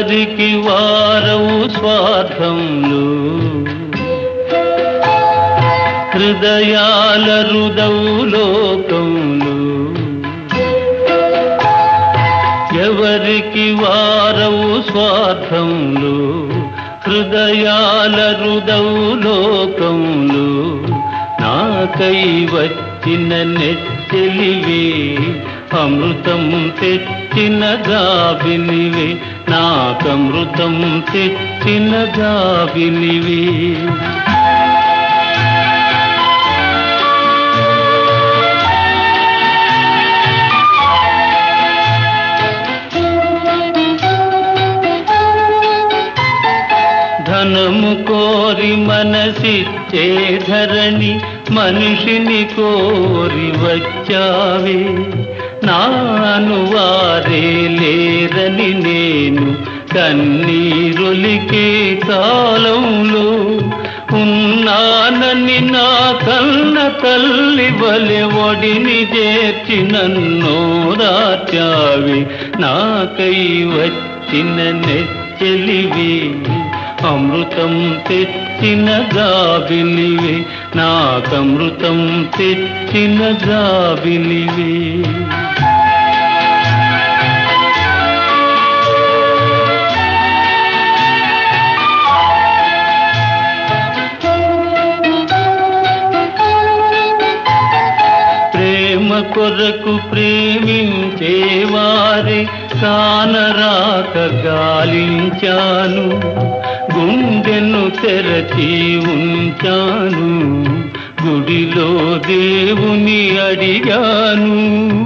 ఎవరికి వారవు స్వార్థంలో హృదయాల రుదవు లోకంలో ఎవరికి వారవు స్వార్థంలో హృదయాల రుదవు లోకంలో నాకై వచ్చిన నెచ్చెలివే అమృతం తెచ్చిన గాబినివే నాకమృతం తెచ్చిన గాబినివే ధనము కోరి మనసిచ్చే ధరణి మనిషిని కోరి వచ్చావే నాను వారే లేరని నేను కన్నీరొలికే కాలంలో ఉన్నానని నా కన్న తల్లి వలె ఒడిని చేర్చి నన్నో రాచావే నాకై వచ్చిన నెచ్చెలివే అమృతం తెచ్చిన గాబిలివే నాకమృతం తెచ్చిన గాబిలివే ప్రేమ కొరకు ప్రేమించేవారే కానరాక గాలించాను గుండెను తెరచి ఉంచాను గుడిలో దేవుని అడిగాను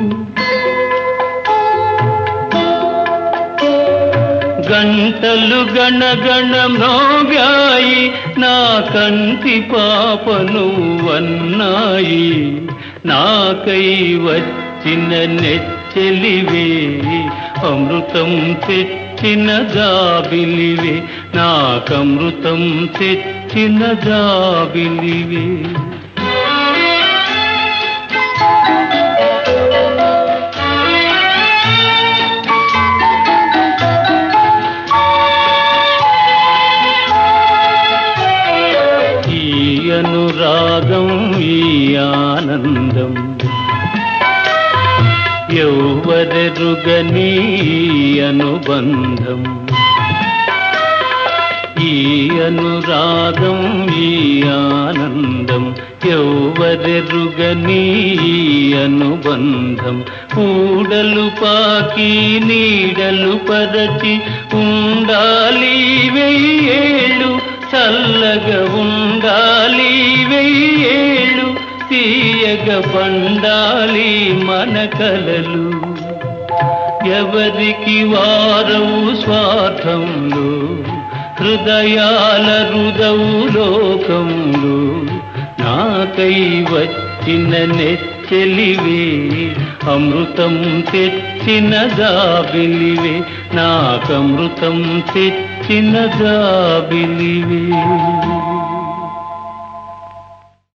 గంటలు గణగణ మ్రోగాయి నా కంటి పాపను అన్నాయి నాకై వచ్చిన నెచ్చెలివే అమృతం తెచ్చిన గాబిలివే నాకమృతం తెచ్చిన గాబిలివే ఈ అనురాగం ఈ ఆనందం ఎవ్వరెరుగని అనుబంధం ఈ అనురాగం ఈ ఆనందం ఎవ్వరెరుగని అనుబంధం ఊడలు పాకి నీడలు పరచి ఉండాలి వెయ్యేళ్ళు చల్లగా ఉండాలి వెయ్యేళ్ళు తీయగ పండాలి మన కలలు ఎవరికి వారవు స్వార్థంలో హృదయాల రుదవు లోకంలో నాకై వచ్చిన నెచ్చెలివే అమృతం తెచ్చిన గాబిలివే నాకమృతం తెచ్చిన గాబిలివే